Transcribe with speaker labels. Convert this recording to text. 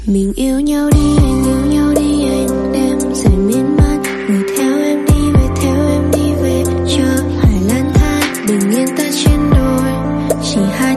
Speaker 1: Mình yêu nhau đi, anh yêu nhau đi, anh em dần miên man. Người theo em đi về, theo em đi về cho hải lang thang. Bình yên ta trên đồi, chỉ hai